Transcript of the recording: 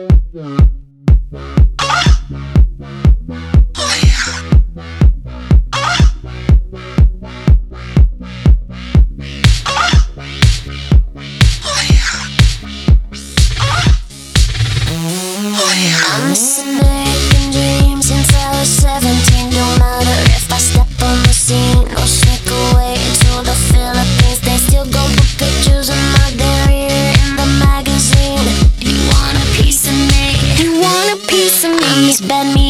I'm missing American dreams since I was 17. No matter if I step on the scene or sneak away to the Philippines, they still go for pictures of my career in the magazine. You want a piece of me? You want a piece of me? These bad